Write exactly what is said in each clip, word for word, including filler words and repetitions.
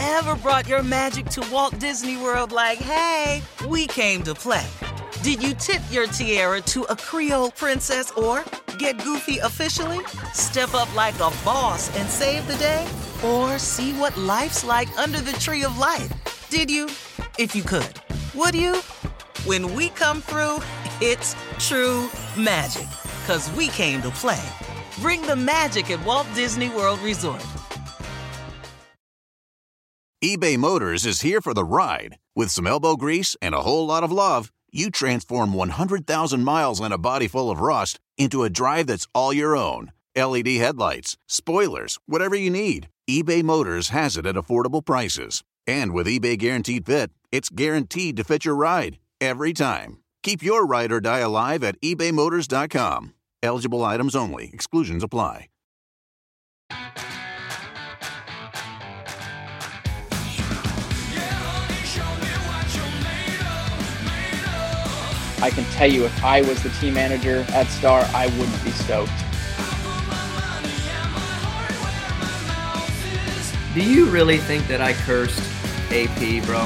ever brought your magic to Walt Disney World like, hey, we came to play? Did you tip your tiara to a Creole princess or get goofy officially? Step up like a boss and save the day? Or see what life's like under the tree of life? Did you? If you could. Would you? When we come through, it's true magic. 'Cause we came to play. Bring the magic at Walt Disney World Resort. eBay Motors is here for the ride. With some elbow grease and a whole lot of love, you transform one hundred thousand miles and a body full of rust into a drive that's all your own. L E D headlights, spoilers, whatever you need, eBay Motors has it at affordable prices. And with eBay Guaranteed Fit, it's guaranteed to fit your ride every time. Keep your ride or die alive at ebay motors dot com. Eligible items only. Exclusions apply. I can tell you, if I was the team manager at Star, I wouldn't be stoked. Do you really think that I cursed A P, bro?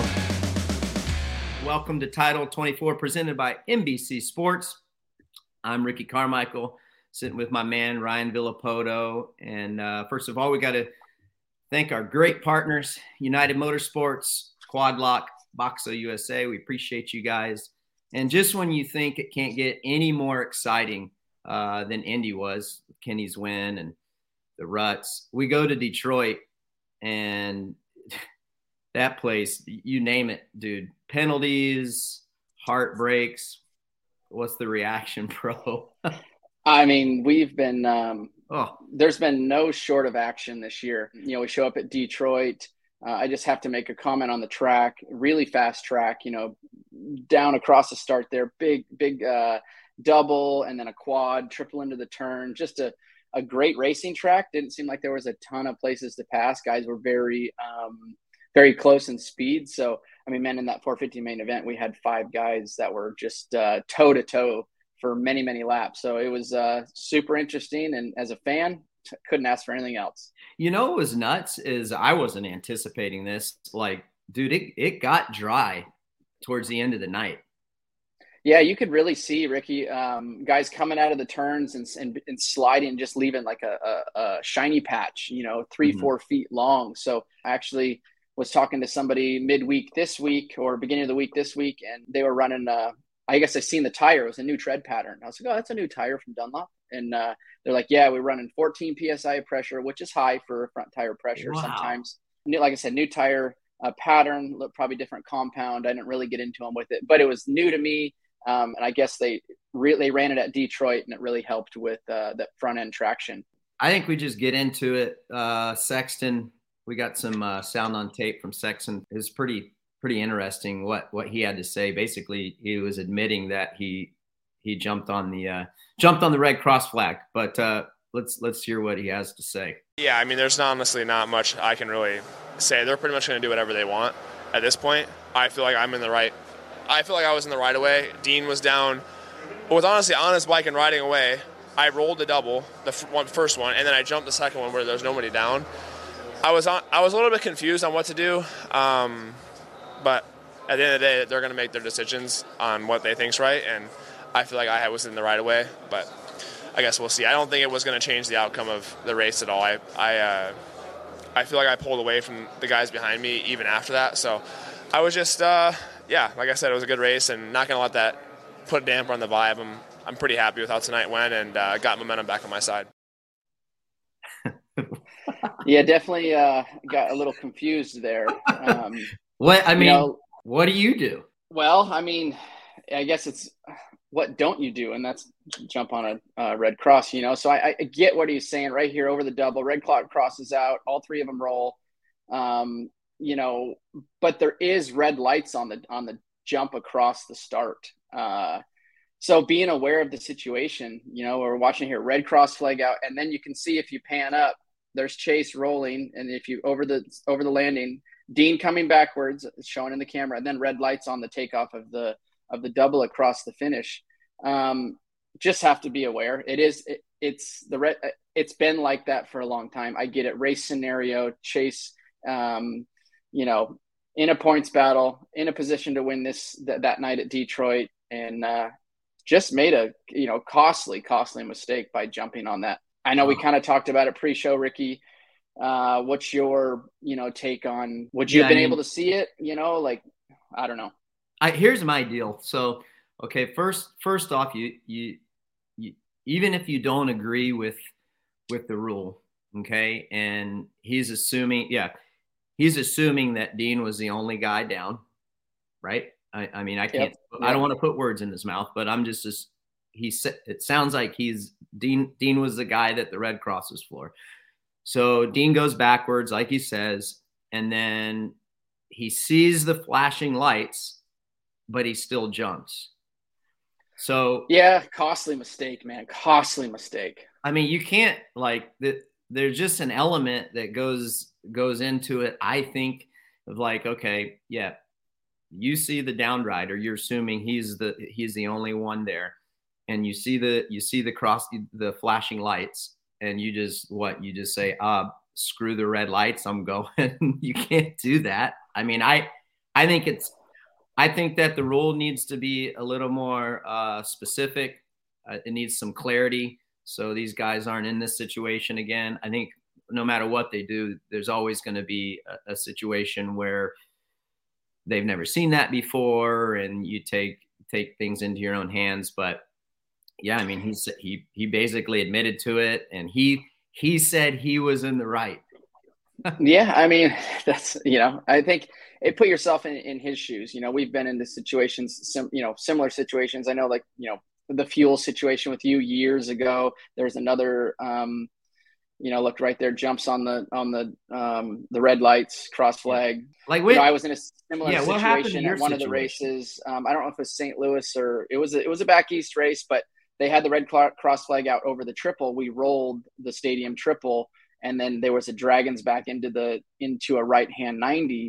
Welcome to Title twenty-four, presented by N B C Sports. I'm Ricky Carmichael, sitting with my man, Ryan Villapoto. And uh, first of all, we got to thank our great partners, United Motorsports, Quad Lock, Boxo U S A. We appreciate you guys. And just when you think it can't get any more exciting uh, than Indy was, Kenny's win and the ruts, we go to Detroit, and that place, you name it, dude. Penalties, heartbreaks. What's the reaction, bro? I mean, we've been um, oh. – there's been no short of action this year. You know, we show up at Detroit. Uh, I just have to make a comment on the track. Really fast track, you know, down across the start there. Big, big uh, double and then a quad, triple into the turn. Just a, a great racing track. Didn't seem like there was a ton of places to pass. Guys were very, um, very close in speed. So, I mean, man, in that four fifty main event, we had five guys that were just uh, toe-to-toe for many, many laps. So it was uh, super interesting. And as a fan, couldn't ask for anything else. You know what was nuts is I wasn't anticipating this. Like, dude, it, it got dry towards the end of the night. Yeah, you could really see, Ricky, um, guys coming out of the turns and, and, and sliding, just leaving like a, a, a shiny patch, you know, three, mm-hmm. four feet long. So I actually was talking to somebody midweek this week or beginning of the week this week, and they were running, uh, I guess I seen the tire. It was a new tread pattern. I was like, oh, that's a new tire from Dunlop. And uh, they're like, yeah, we're running fourteen P S I of pressure, which is high for front tire pressure. Wow. Sometimes. New, like I said, new tire uh, pattern, probably different compound. I didn't really get into them with it, but it was new to me. Um, and I guess they really they ran it at Detroit, and it really helped with uh, that front end traction. I think we just get into it. Uh, Sexton, we got some uh, sound on tape from Sexton. It was pretty pretty interesting what what he had to say. Basically, he was admitting that he he jumped on the uh, jumped on the Red Cross flag. But uh, let's let's hear what he has to say. Yeah, I mean, there's honestly not much I can really say. They're pretty much going to do whatever they want at this point. I feel like I'm in the right. I feel like I was in the right away. Dean was down. With honestly on his bike and riding away, I rolled the double, the one, first one, and then I jumped the second one where there was nobody down. I was on. I was a little bit confused on what to do, um, but at the end of the day, they're going to make their decisions on what they think's right, and I feel like I was in the right away, but I guess we'll see. I don't think it was going to change the outcome of the race at all. I I, uh, I feel like I pulled away from the guys behind me even after that, so I was just, uh, yeah, like I said, it was a good race, and not going to let that put a damper on the vibe. I'm, I'm pretty happy with how tonight went, and uh, got momentum back on my side. Yeah, definitely uh, got a little confused there. Um, what I mean, you know, what do you do? Well, I mean, I guess it's what don't you do, and that's jump on a uh, Red Cross. You know, so I, I get what he's saying right here over the double. Red Cross is out. All three of them roll. Um, you know, but there is red lights on the on the jump across the start. Uh, so being aware of the situation, you know, we're watching here, Red Cross flag out, and then you can see if you pan up, there's Chase rolling, and if you over the over the landing, Dean coming backwards, showing in the camera, and then red lights on the takeoff of the of the double across the finish. Um, just have to be aware. It is it, it's the red. It's been like that for a long time. I get it. Race scenario, Chase. Um, you know, in a points battle, in a position to win this th- that night at Detroit, and uh, just made a, you know, costly, costly mistake by jumping on that. I know we kind of talked about it pre-show, Ricky. Uh, what's your, you know, take on, would you Yeah, have been I mean, able to see it? You know, like, I don't know. I, here's my deal. So, okay, first, first off, you, you, you, even if you don't agree with, with the rule, okay, and he's assuming, yeah, he's assuming that Dean was the only guy down, right? I, I mean, I can't, Yep. I don't want to put words in his mouth, but I'm just, just he said, it sounds like he's Dean, Dean was the guy that the Red Cross was for. So Dean goes backwards, like he says, and then he sees the flashing lights, but he still jumps. So yeah, costly mistake, man. Costly mistake. I mean, you can't like the, there's just an element that goes goes into it. I think of like, okay, yeah, you see the down rider, you're assuming he's the he's the only one there, and you see the you see the cross the flashing lights, and you just what you just say, uh, screw the red lights, I'm going. You can't do that. I mean, I I think it's I think that the rule needs to be a little more uh, specific. Uh, it needs some clarity, so these guys aren't in this situation again. I think no matter what they do, there's always going to be a, a situation where they've never seen that before, and you take take things into your own hands. But yeah, I mean, he he he basically admitted to it, and he he said he was in the right. Yeah, I mean, that's, you know, I think it put yourself in, in his shoes. You know, we've been in the situations, sim, you know, similar situations. I know, like, you know, the fuel situation with you years ago. There's another, um, you know, look right there, jumps on the on the um, the red lights, cross flag. Yeah. Like, you know, I was in a similar yeah, situation at one situation? of the races. Um, I don't know if it was Saint Louis or it was a, it was a back east race, but they had the red cross flag out over the triple. We rolled the stadium triple, and then there was a Dragons back into the into a right hand ninety,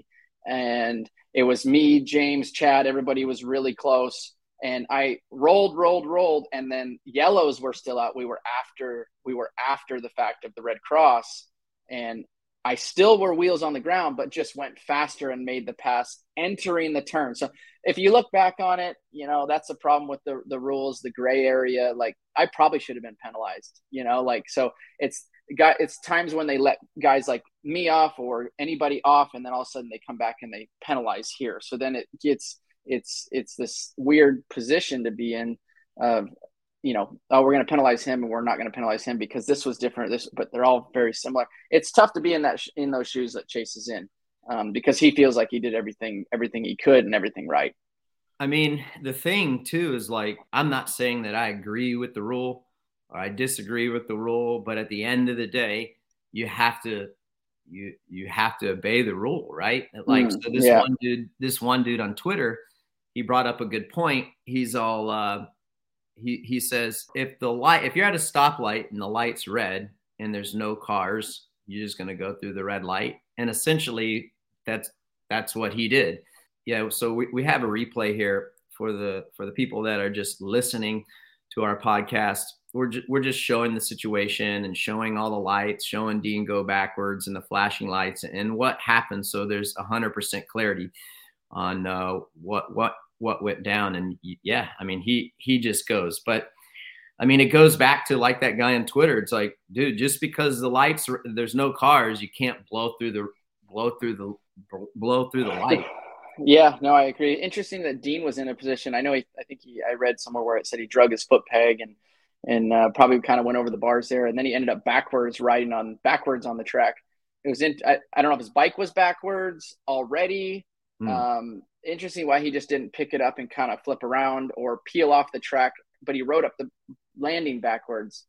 and it was me, James, Chad. Everybody was really close. And I rolled, rolled, rolled, and then yellows were still out. We were after we were after the fact of the red cross, and I still were wheels on the ground, but just went faster and made the pass entering the turn. So if you look back on it, you know, that's the problem with the the rules, the gray area. Like, I probably should have been penalized, you know, like, so it's got it's times when they let guys like me off or anybody off, and then all of a sudden they come back and they penalize here. So then it gets it's it's this weird position to be in of, you know, oh, we're going to penalize him and we're not going to penalize him because this was different. This, but they're all very similar. It's tough to be in that, in those shoes that Chase is in, um, because he feels like he did everything, everything he could and everything right. I mean, the thing too is, like, I'm not saying that I agree with the rule or I disagree with the rule, but at the end of the day, you have to, you, you have to obey the rule, right? Like, mm, so this yeah. one dude, this one dude on Twitter, he brought up a good point. He's all, uh, he, he says, if the light, if you're at a stoplight and the light's red and there's no cars, you're just going to go through the red light. And essentially that's, that's what he did. Yeah. So we, we have a replay here for the, for the people that are just listening to our podcast. We're just, we're just showing the situation and showing all the lights, showing Dean go backwards and the flashing lights and what happened. So there's a hundred percent clarity on uh, what, what, what went down. And yeah, I mean, he, he just goes, but I mean, it goes back to like that guy on Twitter. It's like, dude, just because the lights, there's no cars, you can't blow through the, blow through the, blow through the light. Yeah, no, I agree. Interesting that Dean was in a position. I know he, I think he, I read somewhere where it said he drug his foot peg and, and uh, probably kind of went over the bars there. And then he ended up backwards riding on backwards on the track. It was in, I, I don't know if his bike was backwards already. Hmm. Um, interesting why he just didn't pick it up and kind of flip around or peel off the track, but he rode up the landing backwards.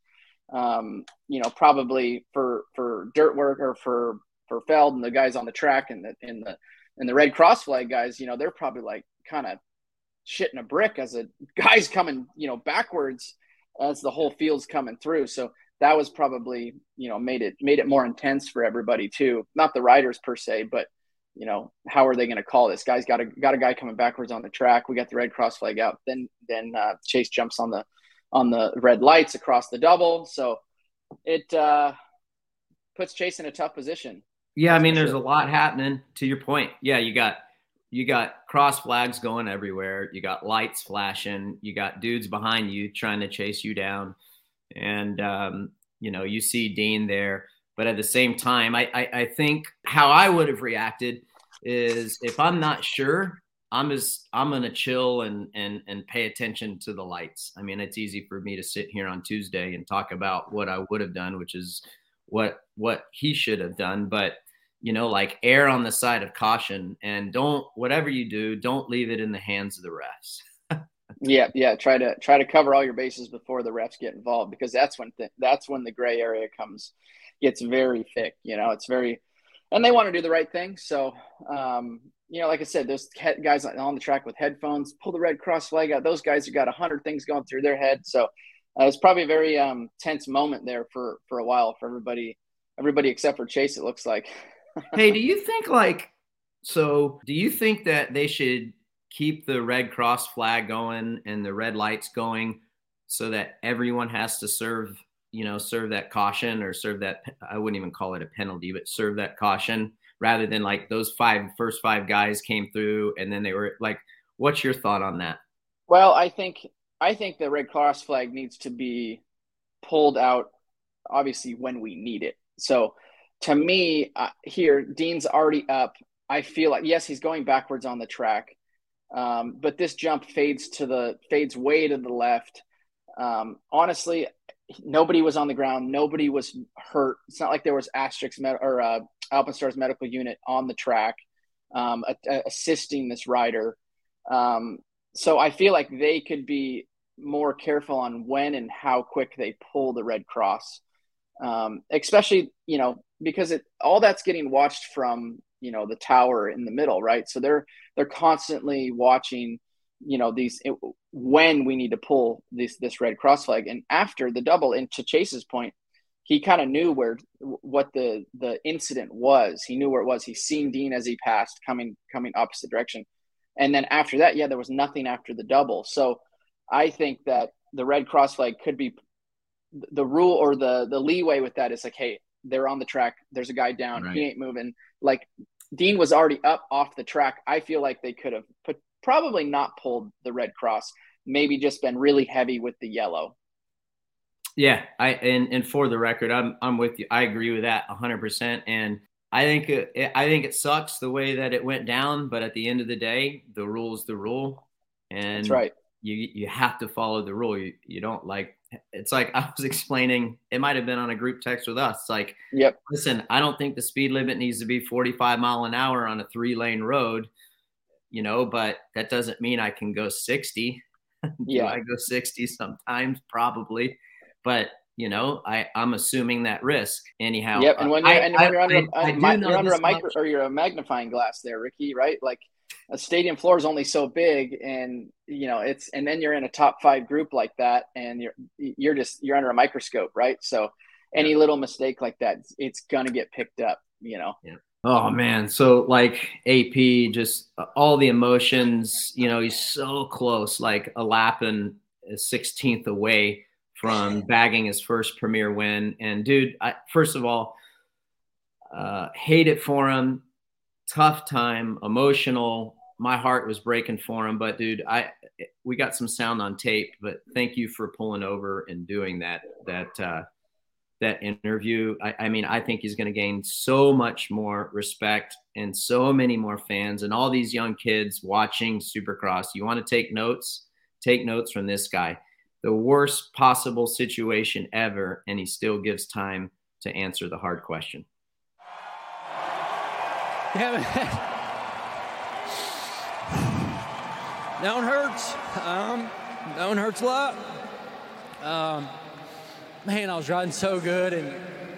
Um, you know, probably for, for dirt work or for, for Feld and the guys on the track and the, in the, and the red cross flag guys, you know, they're probably like kind of shitting a brick as a guy's coming, you know, backwards as the whole field's coming through. So that was probably, you know, made it, made it more intense for everybody too. Not the riders per se, but you know, how are they going to call this? Guy's got a, got a guy coming backwards on the track. We got the red cross flag out. Then, then uh, Chase jumps on the, on the red lights across the double. So it uh, puts Chase in a tough position. Yeah, I mean, there's a lot happening. To your point, yeah, you got you got cross flags going everywhere. You got lights flashing. You got dudes behind you trying to chase you down, and um, you know, you see Dean there. But at the same time, I, I I think how I would have reacted is if I'm not sure, I'm as I'm gonna chill and and and pay attention to the lights. I mean, it's easy for me to sit here on Tuesday and talk about what I would have done, which is what what he should have done. But you know, like err on the side of caution and don't, whatever you do, don't leave it in the hands of the refs. yeah. Yeah. Try to, try to cover all your bases before the refs get involved, because that's when, th- that's when the gray area comes, gets very thick, you know, it's very, and they want to do the right thing. So, um, you know, like I said, those guys on the track with headphones, pull the red cross flag out. Those guys have got a hundred things going through their head. So uh, it's probably a very um, tense moment there for, for a while for everybody, everybody except for Chase, it looks like. Hey, do you think like, so do you think that they should keep the red cross flag going and the red lights going so that everyone has to serve, you know, serve that caution or serve that, I wouldn't even call it a penalty, but serve that caution rather than like those five first five guys came through and then they were like, what's your thought on that? Well, I think, I think the red cross flag needs to be pulled out obviously when we need it. So to me, uh, here, Dean's already up. I feel like, yes, he's going backwards on the track, um, but this jump fades to the fades way to the left. Um, honestly, nobody was on the ground. Nobody was hurt. It's not like there was Asterix med- or uh, Alpenstars medical unit on the track um, a- a- assisting this rider. Um, so I feel like they could be more careful on when and how quick they pull the red cross. Um, especially, you know, because it, all that's getting watched from, you know, the tower in the middle, right? So they're, they're constantly watching, you know, these, it, when we need to pull this, this red cross flag. And after the double, and to Chase's point, he kind of knew where, what the, the incident was. He knew where it was. He's seen Dean as he passed coming, coming opposite direction. And then after that, yeah, there was nothing after the double. So I think that the red cross flag could be, the rule or the the leeway with that is like, hey, they're on the track. There's a guy down. Right. He ain't moving. Like Dean was already up off the track. I feel like they could have put, probably not pulled the red cross, maybe just been really heavy with the yellow. Yeah. I, and, and for the record, I'm, I'm with you. I agree with that a hundred percent. And I think, it, I think it sucks the way that it went down, but at the end of the day, the rule is the rule. And that's right. You, you have to follow the rule. You, you don't like, it's like I was explaining, it might've been on a group text with us. It's like, yep. Listen, I don't think the speed limit needs to be forty-five mile an hour on a three lane road, you know, but that doesn't mean I can go sixty. Yeah. Do I go sixty sometimes? Probably. But, you know, I, I'm assuming that risk anyhow. Yep. And when you're, I, and when you're under, I, I, I, I you're under a micro much. or you're a magnifying glass there, Ricky, right? Like a stadium floor is only so big, and you know it's, and then you're in a top five group like that, and you're you're just you're under a microscope, right? So any yeah. little mistake like that, it's gonna get picked up, you know. Yeah. Oh man, so like A P, just all the emotions, you know, he's so close, like a lap and a sixteenth away from bagging his first Premier win. And dude, I, first of all, uh, hate it for him. Tough time, emotional. My heart was breaking for him, but dude, I we got some sound on tape. But thank you for pulling over and doing that that uh, that interview. I, I mean, I think he's going to gain so much more respect and so many more fans, and all these young kids watching Supercross. You want to take notes? Take notes from this guy. The worst possible situation ever, and he still gives time to answer the hard question. Yeah, man. That one hurts. Um, that one hurts a lot. Um, man, I was riding so good, and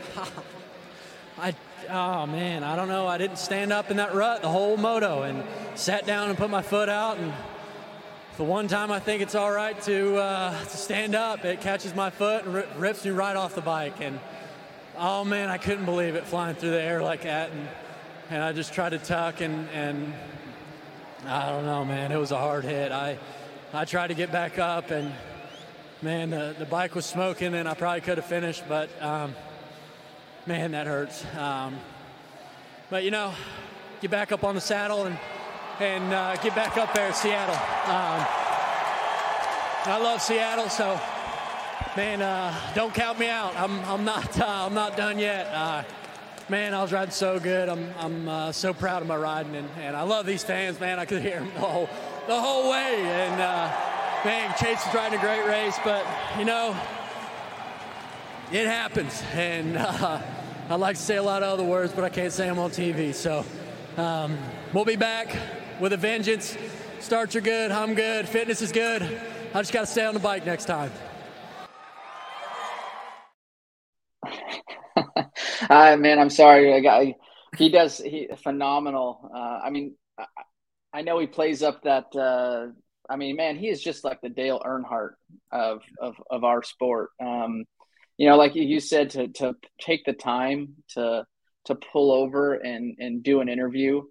I, oh man, I don't know. I didn't stand up in that rut the whole moto, and sat down and put my foot out, and the one time I think it's all right to uh, to stand up, it catches my foot and rips me right off the bike, and oh man, I couldn't believe it flying through the air like that, and and I just tried to tuck, and and. I don't know, man. It was a hard hit. I I tried to get back up, and, man, the, the bike was smoking, and I probably could have finished, but, um, man, that hurts. Um, But, you know, get back up on the saddle and and uh, get back up there at Seattle. Um, I love Seattle, so, man, uh, don't count me out. I'm I'm not uh, I'm not done yet. Uh, man, I was riding so good. I'm I'm uh, so proud of my riding, and, and I love these fans, man. I could hear them the whole the whole way, and uh, man, Chase is riding a great race, but you know, it happens, and uh, I'd like to say a lot of other words, but I can't say them on T V. So um, we'll be back with a vengeance. Starts are good, I'm good, fitness is good. I just got to stay on the bike next time. uh, man, I'm sorry. I got, he does he phenomenal. Uh, I mean, I, I know he plays up that. Uh, I mean, man, he is just like the Dale Earnhardt of of of our sport. Um, you know, like you said, to to take the time to to pull over and and do an interview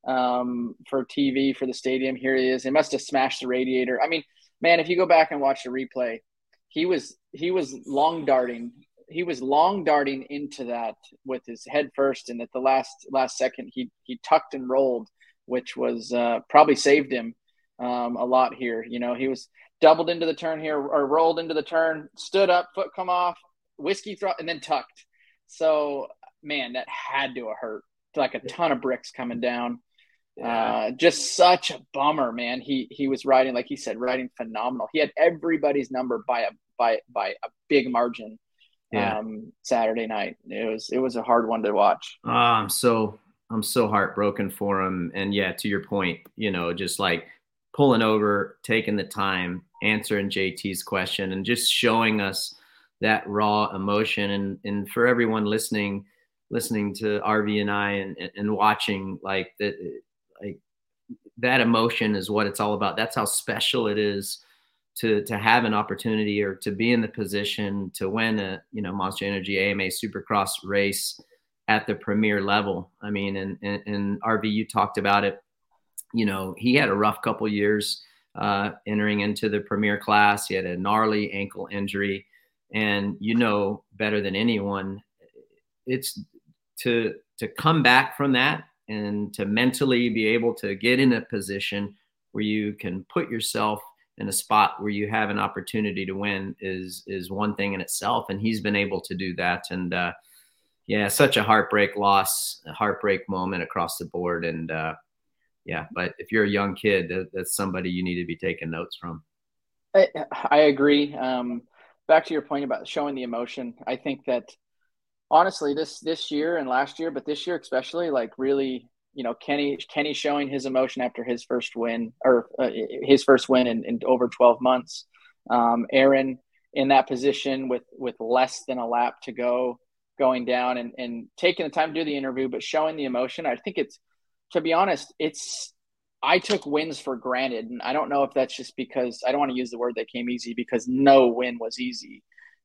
um, for T V for the stadium. Here he is. He must have smashed the radiator. I mean, man, if you go back and watch the replay, he was he was long darting. He was long darting into that with his head first, and at the last last second, he he tucked and rolled, which was uh, probably saved him um, a lot here. You know, he was doubled into the turn here, or rolled into the turn, stood up, foot come off, whiskey throw, and then tucked. So, man, that had to have hurt. Like a ton of bricks coming down. Yeah. Uh, just such a bummer, man. He he was riding, like he said, riding phenomenal. He had everybody's number by a by by a big margin. Yeah. Um, Saturday night. It was it was a hard one to watch. Oh, I'm so I'm so heartbroken for him. And yeah, to your point, you know, just like pulling over, taking the time, answering J T's question, and just showing us that raw emotion. And and for everyone listening, listening to R V and I and and watching, like that, like that emotion is what it's all about. That's how special it is to to have an opportunity or to be in the position to win a, you know, Monster Energy A M A Supercross race at the premier level. I mean, and, and, and R V, you talked about it, you know, he had a rough couple years uh, entering into the premier class. He had a gnarly ankle injury, and you know better than anyone, it's to, to come back from that and to mentally be able to get in a position where you can put yourself in a spot where you have an opportunity to win is, is one thing in itself. And he's been able to do that. And uh, yeah, such a heartbreak loss, a heartbreak moment across the board. And uh, yeah, but if you're a young kid, that, that's somebody you need to be taking notes from. I, I agree. Um, back to your point about showing the emotion. I think that honestly, this, this year and last year, but this year especially, like really, you know, Kenny, Kenny showing his emotion after his first win or uh, his first win in, in over twelve months. Um, Aaron in that position with, with less than a lap to go, going down and, and taking the time to do the interview, but showing the emotion. I think it's, to be honest, it's, I took wins for granted. And I don't know if that's just because I don't want to use the word that came easy, because no win was easy.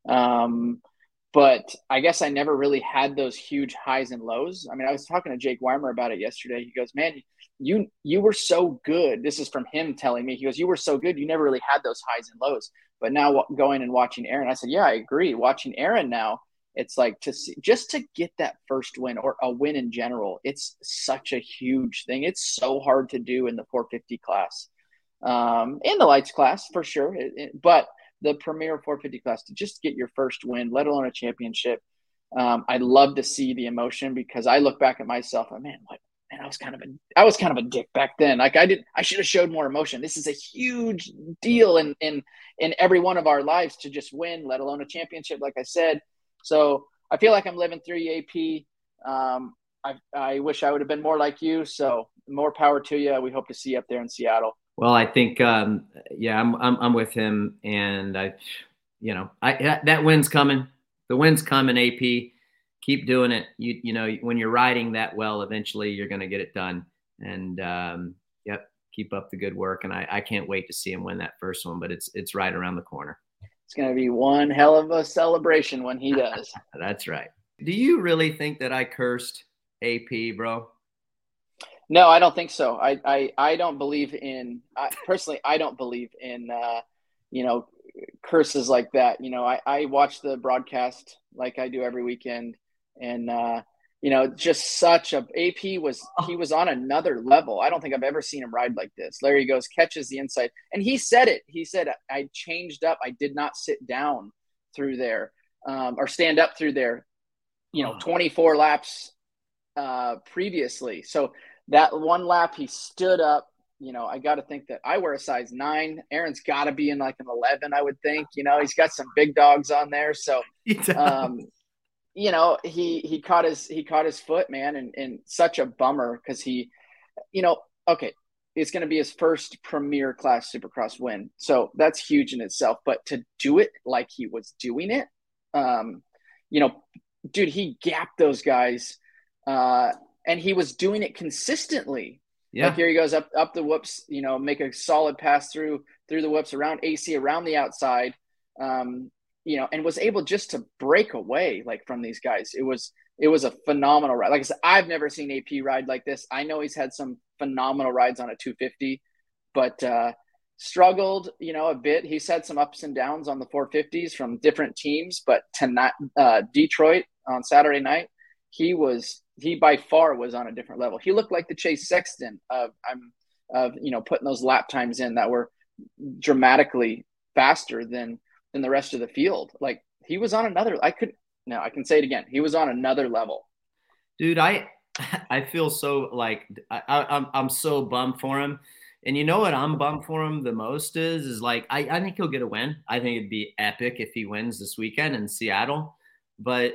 Um, But I guess I never really had those huge highs and lows. I mean, I was talking to Jake Weimer about it yesterday. He goes, man, you you were so good. This is from him telling me. He goes, you were so good. You never really had those highs and lows. But now going and watching Aaron, I said, yeah, I agree. Watching Aaron now, it's like to see, just to get that first win or a win in general, it's such a huge thing. It's so hard to do in the four fifty class, um, in the lights class for sure. It, it, but the premier four fifty class, to just get your first win, let alone a championship. Um, I love to see the emotion, because I look back at myself and man, what, man, I was kind of a, I was kind of a dick back then. Like I did, I should have showed more emotion. This is a huge deal in, in, in every one of our lives to just win, let alone a championship. Like I said, so I feel like I'm living through A P. Um, I, I wish I would have been more like you. So more power to you. We hope to see you up there in Seattle. Well, I think, um, yeah, I'm, I'm, I'm with him, and I, you know, I, that win's coming. The win's coming, A P. Keep doing it. You, you know, when you're riding that well, eventually you're going to get it done. And, um, yep, keep up the good work. And I, I can't wait to see him win that first one, but it's, it's right around the corner. It's going to be one hell of a celebration when he does. That's right. Do you really think that I cursed A P, bro? No, I don't think so. I, I, I don't believe in I, personally. I don't believe in uh, you know, curses like that. You know, I, I watch the broadcast like I do every weekend, and uh, you know, just such a A P was he was on another level. I don't think I've ever seen him ride like this. Larry goes, catches the inside, and he said it. He said, "I changed up. I did not sit down through there um, or stand up through there." You know, twenty-four laps uh, previously. So that one lap he stood up. You know, I got to think that I wear a size nine. Aaron's got to be in like an eleven, I would think. You know, he's got some big dogs on there. So, um, you know, he he caught his he caught his foot, man, and, and such a bummer because he, you know, okay, it's going to be his first premier class Supercross win. So that's huge in itself. But to do it like he was doing it, um, you know, dude, he gapped those guys uh, and he was doing it consistently. Yeah. Like here he goes up, up the whoops, you know, make a solid pass through, through the whoops around A C, around the outside, um, you know, and was able just to break away like from these guys. It was, it was a phenomenal ride. Like I said, I've never seen A P ride like this. I know he's had some phenomenal rides on a two fifty, but uh, struggled, you know, a bit. He's had some ups and downs on the four fifties from different teams, but tonight, uh, Detroit on Saturday night, he was, he by far was on a different level. He looked like the Chase Sexton of, I'm, of, you know, putting those lap times in that were dramatically faster than, than the rest of the field. Like he was on another, I could, no, I can say it again. He was on another level. Dude, I, I feel so like, I, I'm, I'm so bummed for him. And you know what I'm bummed for him the most is, is like, I, I think he'll get a win. I think it'd be epic if he wins this weekend in Seattle, but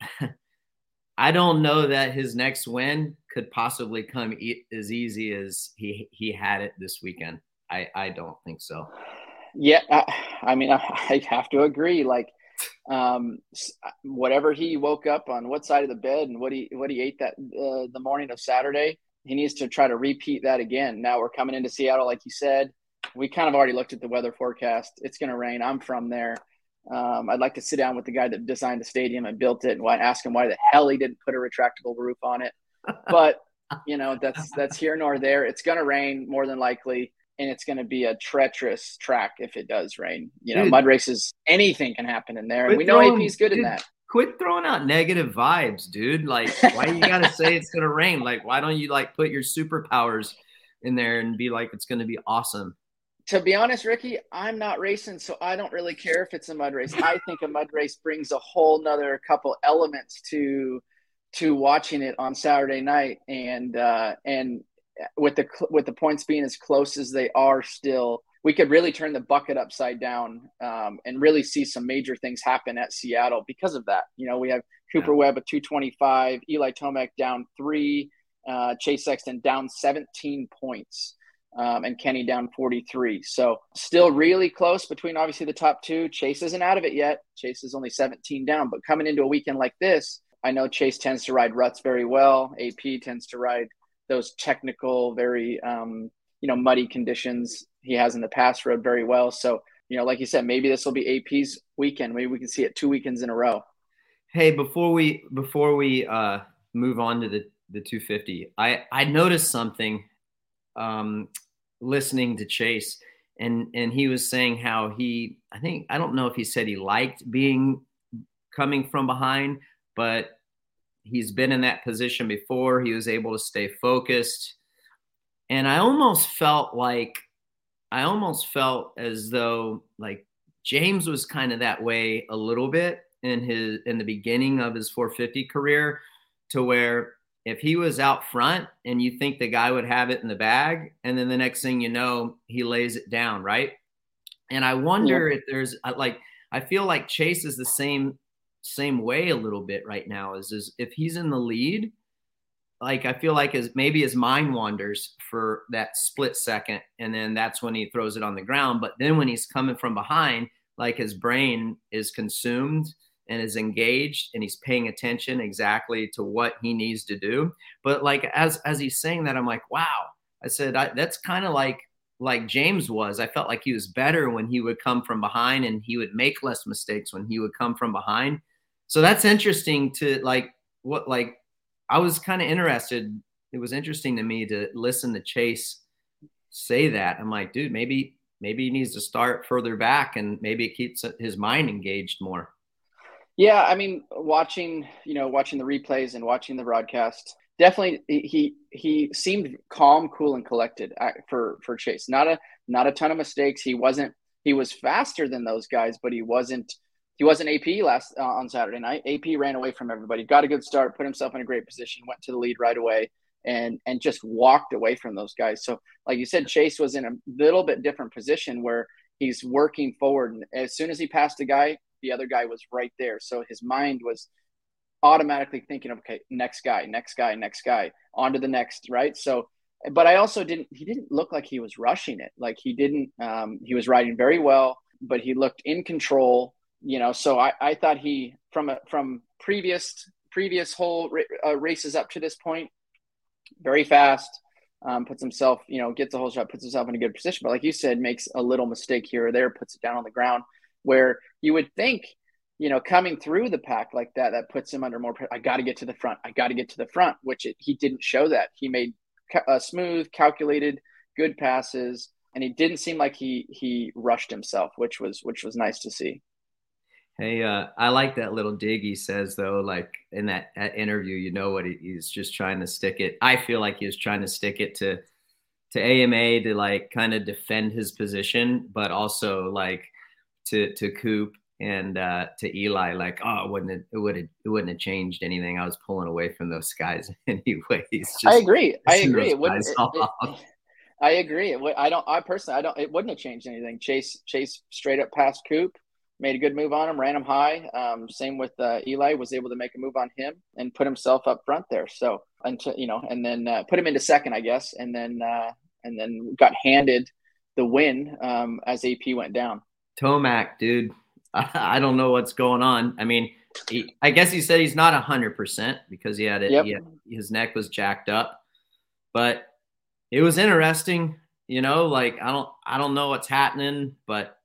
I don't know that his next win could possibly come e- as easy as he he had it this weekend. I, I don't think so. Yeah, I, I mean, I, I have to agree. Like, um, whatever he woke up on, what side of the bed, and what he what he ate that uh, the morning of Saturday, he needs to try to repeat that again. Now we're coming into Seattle, like you said. We kind of already looked at the weather forecast. It's going to rain. I'm from there. Um, I'd like to sit down with the guy that designed the stadium and built it and why, ask him why the hell he didn't put a retractable roof on it. But, you know, that's that's here nor there. It's going to rain more than likely, and it's going to be a treacherous track if it does rain. You know, dude, mud races, anything can happen in there. And we know throwing, A P's good dude, in that. Quit throwing out negative vibes, dude. Like, why you got to say it's going to rain? Like, why don't you, like, put your superpowers in there and be like, it's going to be awesome? To be honest, Ricky, I'm not racing, so I don't really care if it's a mud race. I think a mud race brings a whole nother couple elements to to watching it on Saturday night, and uh, and with the with the points being as close as they are, still we could really turn the bucket upside down um, and really see some major things happen at Seattle because of that. You know, we have Cooper yeah. Webb at two twenty-five, Eli Tomac down three, uh, Chase Sexton down seventeen points. Um, and Kenny down forty-three. So still really close between obviously the top two. Chase isn't out of it yet. Chase is only seventeen down, but coming into a weekend like this, I know Chase tends to ride ruts very well. A P tends to ride those technical, very, um, you know, muddy conditions he has in the past rode very well. So, you know, like you said, maybe this will be A P's weekend. Maybe we can see it two weekends in a row. Hey, before we, before we uh, move on to the, the two fifty, I, I noticed something um, listening to Chase, and and he was saying how he, I think, I don't know if he said he liked being coming from behind, but he's been in that position before. He was able to stay focused. And I almost felt like, I almost felt as though like James was kind of that way a little bit in his, in the beginning of his four fifty career, to where if he was out front and you think the guy would have it in the bag, and then the next thing you know, he lays it down, right? And I wonder yeah. if there's like, I feel like Chase is the same same way a little bit right now. Is, is if he's in the lead, like I feel like his, maybe his mind wanders for that split second, and then that's when he throws it on the ground. But then when he's coming from behind, like his brain is consumed and is engaged, and he's paying attention exactly to what he needs to do. But like, as, as he's saying that, I'm like, wow, I said, I, that's kind of like, like James was. I felt like he was better when he would come from behind, and he would make less mistakes when he would come from behind. So that's interesting to like, what, like, I was kind of interested. It was interesting to me to listen to Chase say that. I'm like, dude, maybe, maybe he needs to start further back, and maybe it keeps his mind engaged more. Yeah, I mean, watching, you know, watching the replays and watching the broadcast, definitely he he seemed calm, cool, and collected for for Chase. Not a not a ton of mistakes. He wasn't. He was faster than those guys, but he wasn't. He wasn't A P last uh, on Saturday night. A P ran away from everybody. Got a good start, put himself in a great position, went to the lead right away, and and just walked away from those guys. So, like you said, Chase was in a little bit different position where he's working forward. And as soon as he passed a guy, the other guy was right there. So his mind was automatically thinking of, okay, next guy, next guy, next guy, on to the next, right? So, but I also didn't, he didn't look like he was rushing it. Like he didn't, um, he was riding very well, but he looked in control, you know? So I, I thought he, from a, from previous, previous whole uh, races up to this point, very fast, um, puts himself, you know, gets the whole shot, puts himself in a good position. But like you said, makes a little mistake here or there, puts it down on the ground, where you would think, you know, coming through the pack like that, that puts him under more pressure. I got to get to the front. I got to get to the front, which it, he didn't show that. He made uh, smooth, calculated, good passes, and he didn't seem like he he rushed himself, which was which was nice to see. Hey, uh, I like that little dig he says, though, like in that, that interview, you know what, he, he's just trying to stick it. I feel like he was trying to stick it to to A M A to like kind of defend his position, but also like to to Coop and uh, to Eli, like, oh, it wouldn't have, it would have it wouldn't have changed anything. I was pulling away from those guys anyways. Just I agree. I agree. It wouldn't. It, it, I agree. It would, I don't. I personally, I don't. It wouldn't have changed anything. Chase Chase straight up past Coop, made a good move on him, ran him high. Um, same with uh, Eli, was able to make a move on him and put himself up front there. So until you know, and then uh, put him into second, I guess, and then uh, and then got handed the win um, as A P went down. Tomac, dude. I don't know what's going on. I mean, he, I guess he said he's not a hundred percent because he had it. Yep. He had, his neck was jacked up, but it was interesting, you know, like, I don't, I don't know what's happening, but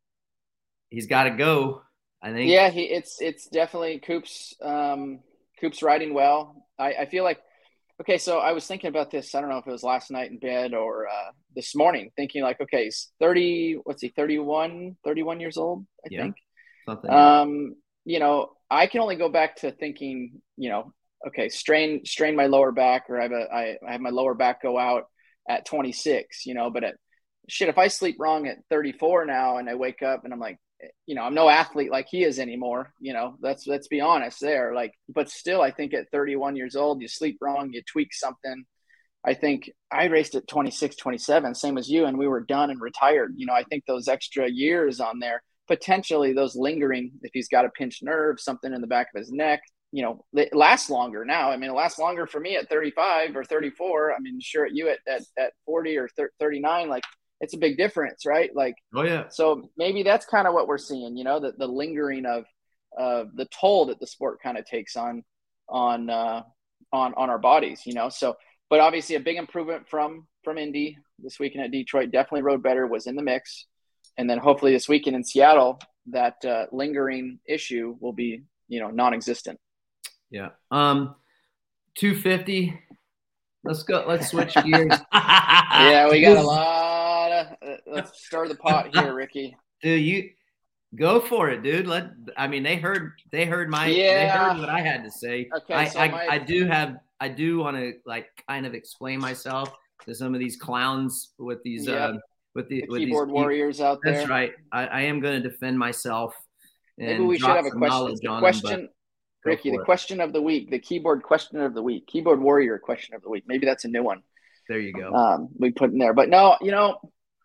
he's got to go. I think. Yeah, he, it's, it's definitely Coop's, um, Coop's riding well. I, I feel like, okay, so I was thinking about this. I don't know if it was last night in bed or uh, this morning, thinking like, okay, he's thirty, what's he, thirty-one, thirty-one years old, I yeah. think. Something. Um, you know, I can only go back to thinking, you know, okay, strain, strain my lower back, or I have a, I, I have my lower back go out at twenty-six, you know, but at shit, if I sleep wrong at thirty-four now and I wake up and I'm like, you know, I'm no athlete like he is anymore, you know, let's, let's be honest there. Like, but still, I think at thirty-one years old, you sleep wrong, you tweak something. I think I raced at twenty-six, twenty-seven, same as you, and we were done and retired. You know, I think those extra years on there, potentially those lingering, if he's got a pinched nerve, something in the back of his neck, you know, it lasts longer now. I mean, it lasts longer for me at thirty-five or thirty-four. I mean, sure, at you at, at, at forty or thirty-nine, like, it's a big difference, right? Like, oh yeah. So maybe that's kind of what we're seeing, you know, the, the lingering of, of the toll that the sport kind of takes on, on, uh, on, on our bodies, you know? So, but obviously a big improvement from, from Indy this weekend at Detroit, definitely rode better, was in the mix. And then hopefully this weekend in Seattle, that uh, lingering issue will be, you know, non-existent. Yeah. Um, two fifty. Let's go. Let's switch gears. Yeah, we got a lot of. Uh, let's stir the pot here, Ricky. Dude, you go for it, dude. Let. I mean, they heard. They heard my. Yeah. They heard what I had to say. Okay. I. So I, my... I do have. I do want to like kind of explain myself to some of these clowns with these. Yep. Uh, With the, the with keyboard these, warriors out there. That's right. I, I am going to defend myself. And Maybe we should have a question. The question, them, Ricky, the it. question of the week, the keyboard question of the week, keyboard warrior question of the week. Maybe that's a new one. There you go. Um, we put in there, but no, you know,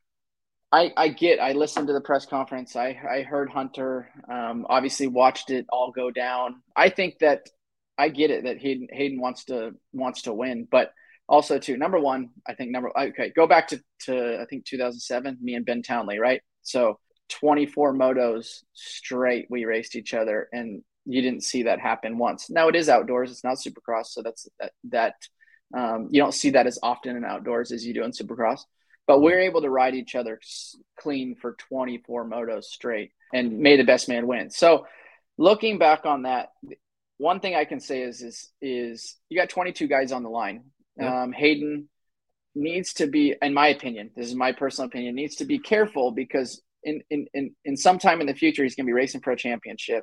I I get. I listened to the press conference. I I heard Hunter. Um, obviously watched it all go down. I think that I get it that Hayden Hayden wants to wants to win, but. Also, too, number one, I think number okay, go back to, to I think two thousand seven, me and Ben Townley, right? So twenty-four motos straight, we raced each other, and you didn't see that happen once. Now it is outdoors; it's not Supercross, so that's that that um, you don't see that as often in outdoors as you do in Supercross. But we're able to ride each other clean for twenty-four motos straight, and may the best man win. So looking back on that, one thing I can say is is is you got twenty-two guys on the line. Um, Hayden needs to be, in my opinion, this is my personal opinion, needs to be careful because in, in, in, in some time in the future, he's going to be racing for a championship.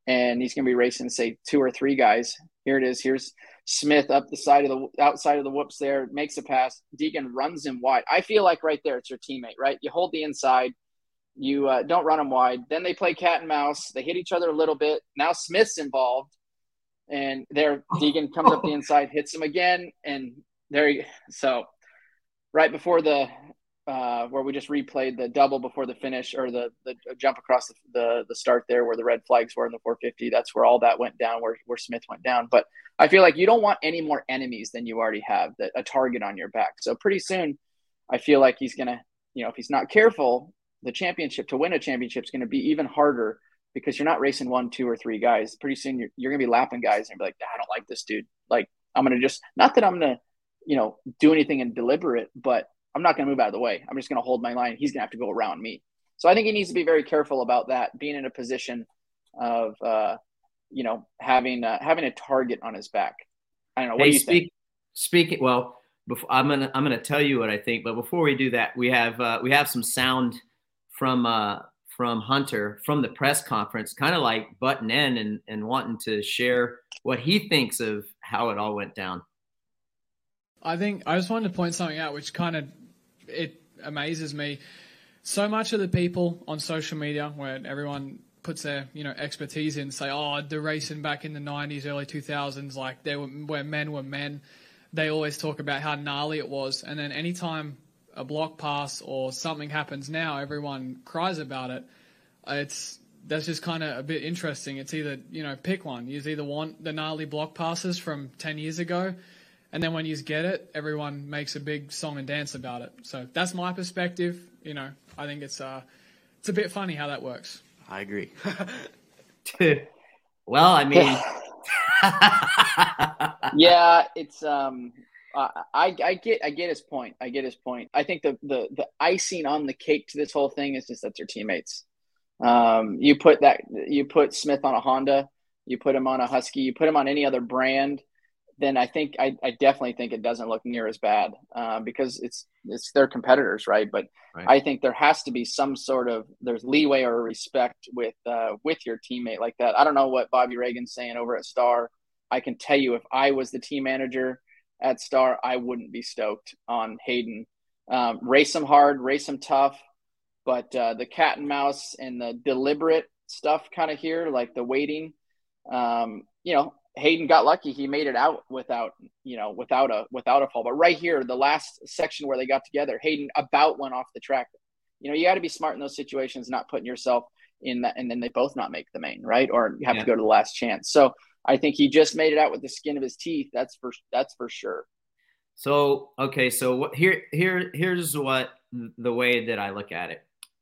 and he's going to be racing, say, two or three guys. Here it is. Here's Smith up the side of the outside of the whoops there, makes a pass. Deegan runs him wide. I feel like right there, it's your teammate, right? You hold the inside. You uh, don't run them wide. Then they play cat and mouse. They hit each other a little bit. Now Smith's involved. And there, Deegan comes up the inside, hits him again. And there you So right before the uh, – where we just replayed the double before the finish, or the, the jump across the, the the start there where the red flags were in the four fifty, that's where all that went down, where, where Smith went down. But I feel like you don't want any more enemies than you already have, that a target on your back. So pretty soon I feel like he's going to – you know, if he's not careful – the championship, to win a championship, is going to be even harder, because you're not racing one, two, or three guys. Pretty soon you're, you're going to be lapping guys and be like, I don't like this dude. Like, I'm going to just, not that I'm going to, you know, do anything and deliberate, but I'm not going to move out of the way. I'm just going to hold my line. He's going to have to go around me. So I think he needs to be very careful about that, being in a position of, uh, you know, having, uh, having a target on his back. I don't know. What hey, do you speak, think? Speaking, well, before, I'm going to, I'm going to tell you what I think, but before we do that, we have, uh, we have some sound from uh, from Hunter from the press conference, kind of like butting in and, and wanting to share what he thinks of how it all went down. I think I just wanted to point something out, which kind of, it amazes me. So much of the people on social media, where everyone puts their, you know, expertise in, say, oh, the racing back in the nineties, early two thousands, like they were where men were men. They always talk about how gnarly it was, and then anytime a block pass or something happens now, everyone cries about it. It's that's just kind of a bit interesting. It's either, you know, pick one. You either want the gnarly block passes from ten years ago, and then when you get it, everyone makes a big song and dance about it. So that's my perspective. You know, I think it's uh, it's a bit funny how that works. I agree. Well, I mean, yeah, it's um. Uh, I, I get I get his point. I get his point. I think the, the the icing on the cake to this whole thing is just that's your teammates. Um, you put that you put Smith on a Honda, you put him on a Husky, you put him on any other brand, then I think I, I definitely think it doesn't look near as bad uh, because it's it's their competitors, right? But right. I think there has to be some sort of there's leeway or respect with uh, with your teammate like that. I don't know what Bobby Reagan's saying over at Star. I can tell you if I was the team manager at Star, I wouldn't be stoked on Hayden. Um, race him hard, race him tough, but uh, the cat and mouse and the deliberate stuff kind of here, like the waiting, um, you know, Hayden got lucky. He made it out without, you know, without a without a fall. But right here, the last section where they got together, Hayden about went off the track. You know, you got to be smart in those situations, not putting yourself in that, and then they both not make the main, right? Or you have yeah. to go to the last chance. So I think he just made it out with the skin of his teeth. That's for that's for sure. So okay, so what, here here here's what the way that I look at it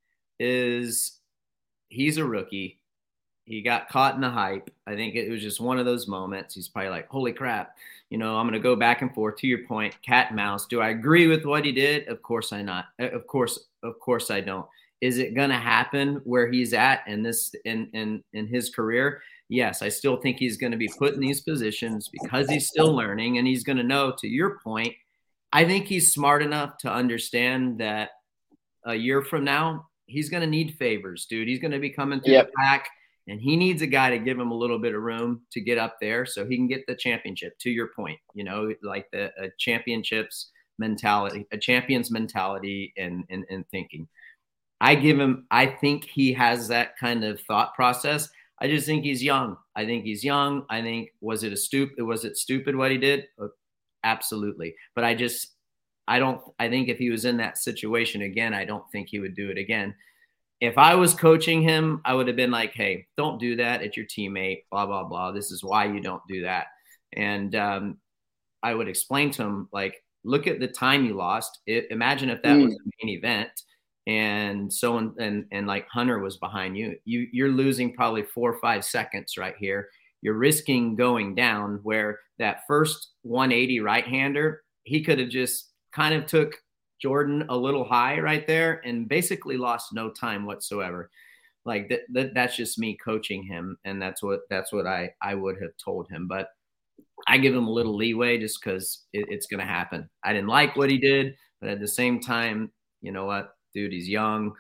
is. He's a rookie. He got caught in the hype. I think it was just one of those moments. He's probably like, "Holy crap!" You know, I'm going to go back and forth. To your point, cat and mouse. Do I agree with what he did? Of course I not. Of course, of course I don't. Is it going to happen where he's at in this in in in his career? Yes, I still think he's going to be put in these positions because he's still learning, and he's going to know, to your point, I think he's smart enough to understand that a year from now, he's going to need favors, dude. He's going to be coming through yep. the pack, and he needs a guy to give him a little bit of room to get up there so he can get the championship, to your point, you know, like the a championships mentality, a champion's mentality and, and, and thinking. I give him – I think he has that kind of thought process. I just think he's young. I think he's young. I think, was it a stupid, was it stupid what he did? Uh, absolutely. But I just, I don't, I think if he was in that situation again, I don't think he would do it again. If I was coaching him, I would have been like, hey, don't do that. It's your teammate, blah, blah, blah. This is why you don't do that. And um, I would explain to him, like, look at the time you lost. It, imagine if that mm. was the main event. And so, and, and, and like Hunter was behind you, you, you're losing probably four or five seconds right here. You're risking going down where that first one eighty right-hander, he could have just kind of took Jordan a little high right there and basically lost no time whatsoever. Like that, that that's just me coaching him. And that's what, that's what I, I would have told him, but I give him a little leeway just cause it, it's going to happen. I didn't like what he did, but at the same time, you know what? Dude, he's young.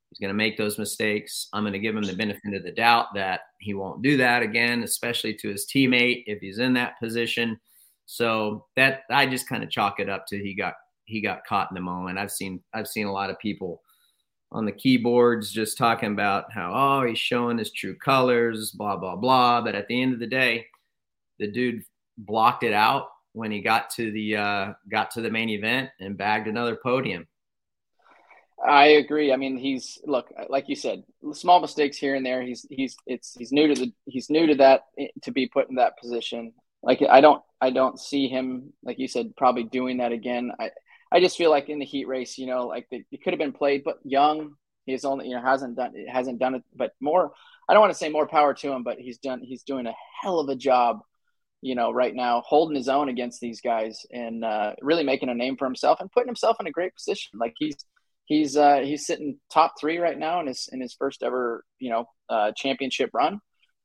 He's going to make those mistakes. I'm going to give him the benefit of the doubt that he won't do that again, especially to his teammate if he's in that position. So that I just kind of chalk it up to he got he got caught in the moment. I've seen I've seen a lot of people on the keyboards just talking about how, oh, he's showing his true colors, blah, blah, blah. But at the end of the day, the dude blocked it out when he got to the uh, got to the main event and bagged another podium. I agree. I mean, he's look, like you said, small mistakes here and there. He's he's it's he's new to the he's new to that to be put in that position. Like I don't I don't see him, like you said, probably doing that again. I I just feel like in the heat race, you know, like it, it could have been played, but young. He's only you know hasn't done it hasn't done it, but more. I don't want to say more power to him, but he's done he's doing a hell of a job, you know, right now, holding his own against these guys and uh, really making a name for himself and putting himself in a great position. Like he's. He's uh, he's sitting top three right now in his in his first ever you know uh, championship run,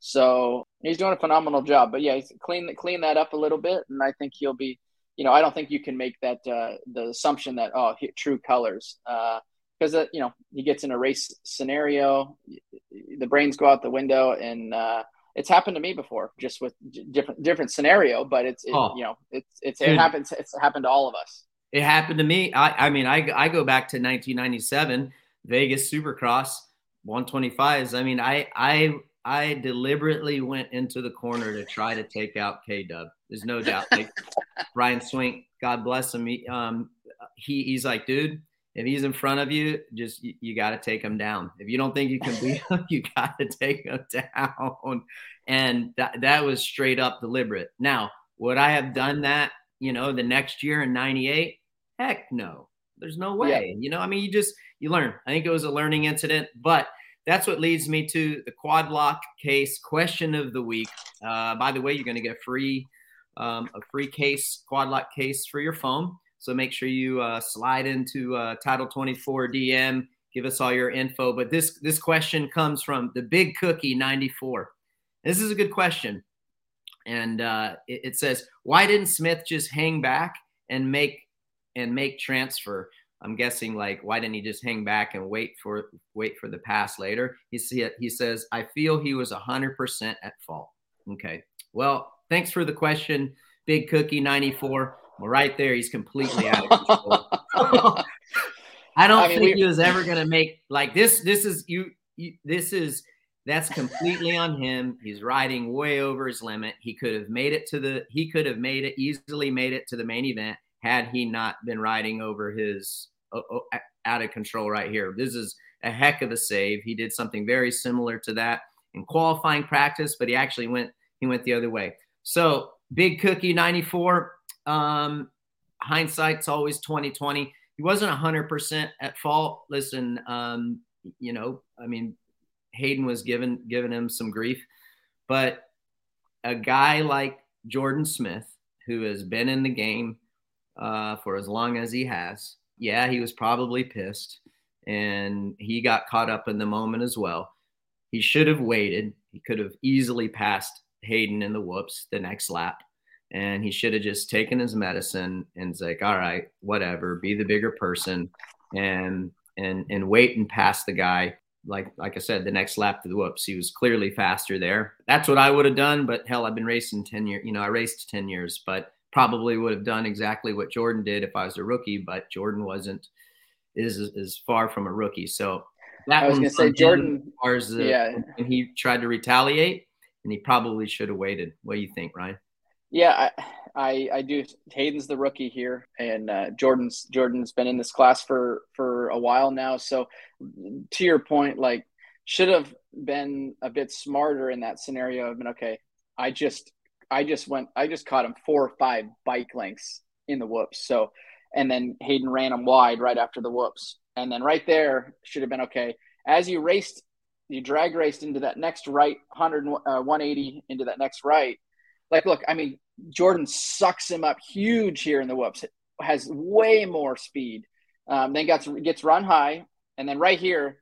so he's doing a phenomenal job. But yeah, he's clean clean that up a little bit, and I think he'll be you know I don't think you can make that uh, the assumption that oh he, true colors because uh, you know he gets in a race scenario, the brains go out the window, and uh, it's happened to me before, just with different different scenario, but it's it, oh. you know it's it's it happens it's happened to all of us. It happened to me. I, I mean, I, I go back to nineteen ninety-seven, Vegas Supercross, one twenty-fives. I mean, I I I deliberately went into the corner to try to take out K-Dub. There's no doubt. Like Ryan Swink, God bless him. He, um, he he's like, dude, if he's in front of you, just you, you got to take him down. If you don't think you can beat him, you got to take him down. And that that was straight up deliberate. Now, would I have done that? You know, the next year in ninety-eight. Heck no, there's no way. Yeah. You know, I mean, you just, you learn. I think it was a learning incident, but that's what leads me to the quad lock case question of the week. Uh, by the way, you're going to get a free, um, a free case, quad lock case for your phone. So make sure you uh, slide into uh, Title twenty-four D M, give us all your info. But this, this question comes from the Big Cookie ninety-four. This is a good question. And uh, it, it says, why didn't Smith just hang back and make, and make transfer? I'm guessing like, why didn't he just hang back and wait for wait for the pass later? He see he says, I feel he was one hundred percent at fault. Okay. Well, thanks for the question, Big Cookie ninety-four. Well, right there, he's completely out of control. I don't I mean, think we, he was ever going to make like this. This is you, you. This is that's completely on him. He's riding way over his limit. He could have made it to the. He could have made it easily made it to the main event had he not been riding over his uh, out of control right here. This is a heck of a save. He did something very similar to that in qualifying practice, but he actually went he went the other way. So Big Cookie ninety-four. Um, hindsight's always twenty twenty. He wasn't one hundred percent at fault. Listen, um, you know, I mean, Hayden was giving giving him some grief, but a guy like Jordan Smith, who has been in the game uh, for as long as he has, yeah, he was probably pissed, and he got caught up in the moment as well. He should have waited. He could have easily passed Hayden in the whoops the next lap, and he should have just taken his medicine and it's like, all right, whatever, be the bigger person and and and wait and pass the guy. Like like I said, the next lap to the whoops, he was clearly faster there. That's what I would have done. But hell, I've been racing ten years. You know, I raced ten years, but probably would have done exactly what Jordan did if I was a rookie. But Jordan wasn't. Is is far from a rookie. So that I was going to say Jordan. As the, yeah, and he tried to retaliate, and he probably should have waited. What do you think, Ryan? Yeah, I, I, I do. Hayden's the rookie here, and uh, Jordan's Jordan's been in this class for, for a while now. So, to your point, like, should have been a bit smarter in that scenario. I've been okay. I just, I just went, I just caught him four or five bike lengths in the whoops. So, and then Hayden ran him wide right after the whoops, and then right there should have been okay. As you raced, you drag raced into that next right, one hundred, uh, one eighty into that next right. Like, look, I mean, Jordan sucks him up huge here in the whoops. It has way more speed. Um, then gets gets run high. And then right here,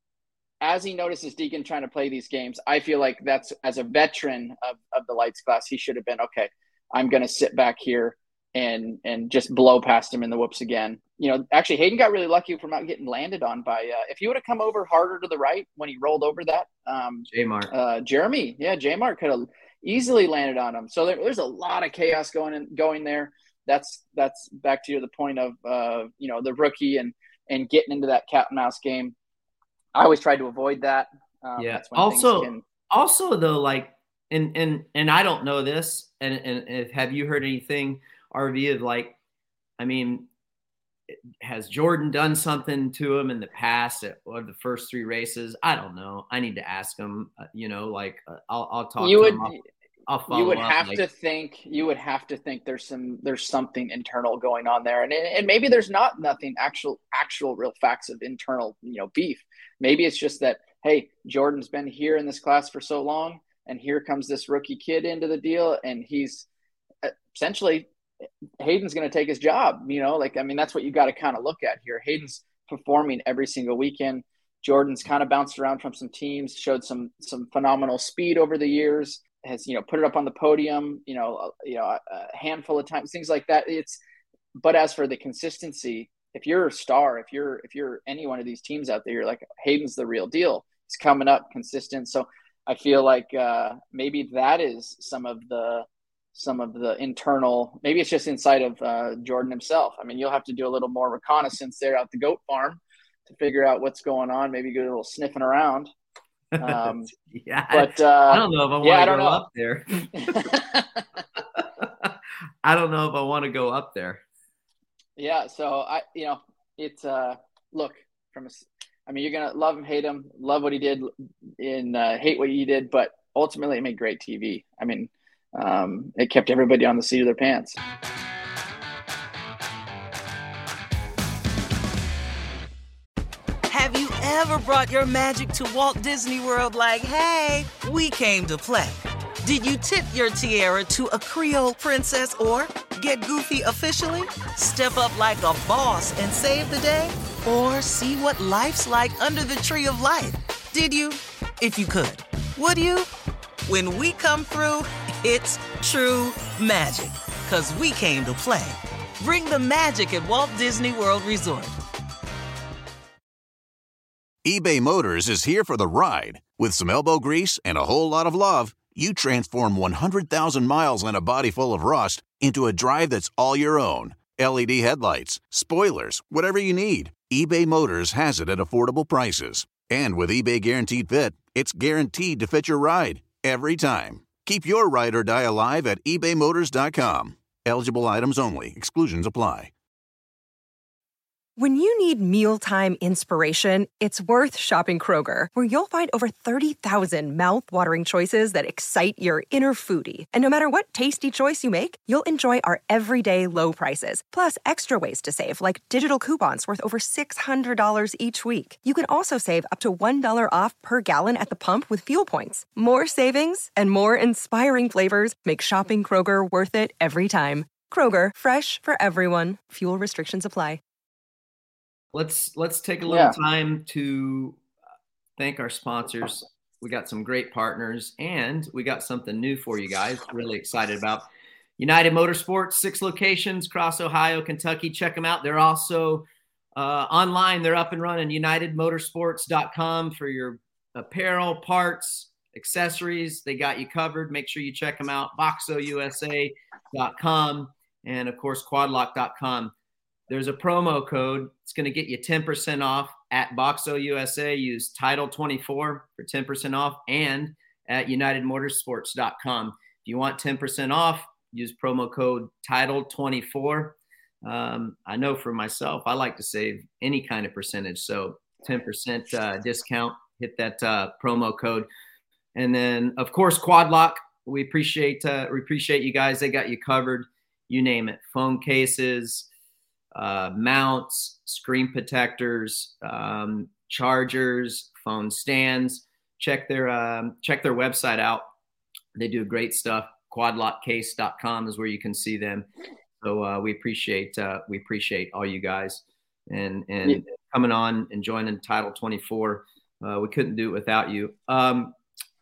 as he notices Deegan trying to play these games, I feel like that's, as a veteran of, of the lights class, he should have been, okay, I'm going to sit back here and and just blow past him in the whoops again. You know, actually Hayden got really lucky from not getting landed on by. Uh, if he would have come over harder to the right when he rolled over that, um, J-Mart. uh, Jeremy, yeah, J-Mart could have easily landed on him. So there, there's a lot of chaos going in, going there. That's that's back to the point of uh, you know, the rookie and and getting into that cat and mouse game. I always tried to avoid that. Um, yeah. That's when also, can... also though, like, and and and I don't know this, and and if, have you heard anything, R V, of like, I mean, has Jordan done something to him in the past at one of the first three races? I don't know. I need to ask him. Uh, you know, like uh, I'll I'll talk. You to would. him. I'll, I'll follow you would up, have like, to think. You would have to think there's some there's something internal going on there, and and maybe there's not nothing actual actual real facts of internal you know beef. Maybe it's just that, hey, Jordan's been here in this class for so long, and here comes this rookie kid into the deal, and he's essentially Hayden's going to take his job. You know, like, I mean, that's what you got to kind of look at here. Hayden's performing every single weekend. Jordan's kind of bounced around from some teams, showed some some phenomenal speed over the years, has, you know, put it up on the podium, you know, you know, a handful of times, things like that. It's, but as for the consistency, if you're a star, if you're, if you're any one of these teams out there, you're like, Hayden's the real deal. He's coming up consistent. So I feel like uh, maybe that is some of the, some of the internal, maybe it's just inside of uh, Jordan himself. I mean, you'll have to do a little more reconnaissance there at the goat farm to figure out what's going on. Maybe go a little sniffing around. Um, yeah, but uh, I don't know if I want yeah, to I go know. up there. I don't know if I want to go up there. Yeah, so I, you know, it's uh, look from a, I mean, you're gonna love him, hate him, love what he did, and uh, hate what he did, but ultimately, it made great T V. I mean, um, it kept everybody on the seat of their pants. Have you ever brought your magic to Walt Disney World like, hey, we came to play? Did you tip your tiara to a Creole princess or get goofy officially? Step up like a boss and save the day? Or see what life's like under the tree of life? Did you? If you could. Would you? When we come through, it's true magic. 'Cause we came to play. Bring the magic at Walt Disney World Resort. eBay Motors is here for the ride. With some elbow grease and a whole lot of love, you transform one hundred thousand miles and a body full of rust into a drive that's all your own. L E D headlights, spoilers, whatever you need, eBay Motors has it at affordable prices. And with eBay Guaranteed Fit, it's guaranteed to fit your ride every time. Keep your ride or die alive at ebay motors dot com. Eligible items only. Exclusions apply. When you need mealtime inspiration, it's worth shopping Kroger, where you'll find over thirty thousand mouth-watering choices that excite your inner foodie. And no matter what tasty choice you make, you'll enjoy our everyday low prices, plus extra ways to save, like digital coupons worth over six hundred dollars each week. You can also save up to one dollar off per gallon at the pump with fuel points. More savings and more inspiring flavors make shopping Kroger worth it every time. Kroger, fresh for everyone. Fuel restrictions apply. Let's let's take a little Yeah. time to thank our sponsors. We got some great partners, and we got something new for you guys. Really excited about United Motorsports, six locations across Ohio, Kentucky. Check them out. They're also uh, online. They're up and running. united motorsports dot com for your apparel, parts, accessories. They got you covered. Make sure you check them out. boxo u s a dot com and, of course, quadlock dot com. There's a promo code. It's going to get you ten percent off at Boxo U S A. Use Title twenty-four for ten percent off, and at united motorsports dot com. If you want ten percent off, use promo code Title twenty-four. Um, I know for myself, I like to save any kind of percentage. So ten percent uh, discount, hit that uh, promo code. And then, of course, Quadlock. We appreciate, uh, we appreciate you guys. They got you covered. You name it. Phone cases, uh, mounts, screen protectors, um, chargers, phone stands. Check their um, check their website out. They do great stuff. quadlock case dot com is where you can see them. So uh, we appreciate uh, we appreciate all you guys and and Yeah. coming on and joining Title twenty-four. Uh, we couldn't do it without you. Um,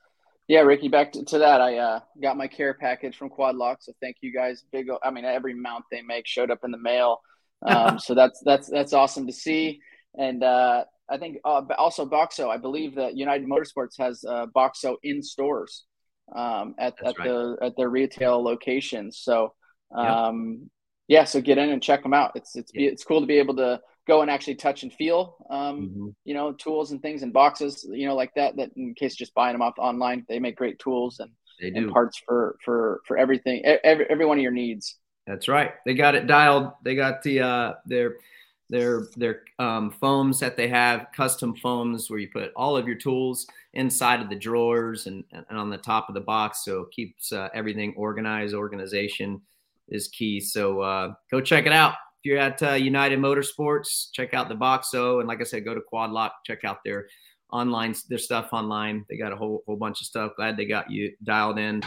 Yeah, Ricky, back to, to that. I uh, got my care package from Quad Lock, so thank you guys. Big, I mean, every mount they make showed up in the mail, um, so that's that's that's awesome to see. And uh, I think uh, also Boxo. I believe that United Motorsports has uh, Boxo in stores um, at That's at right. the at their retail locations. So um, Yep. yeah, so get in and check them out. It's it's Yep. it's cool to be able to go and actually touch and feel, um, Mm-hmm. you know, tools and things and boxes, you know, like that, that in case just buying them off online, they make great tools and, They do. and parts for, for, for everything, every, every one of your needs. That's right. They got it dialed. They got the, uh, their, their, their, um, foams that they have, custom foams where you put all of your tools inside of the drawers and, and on the top of the box. So it keeps uh, everything organized. Organization is key. So uh, go check it out. If you're at uh, United Motorsports, check out the Boxo. And like I said, go to Quad Lock, check out their online, their stuff online. They got a whole whole bunch of stuff. Glad they got you dialed in.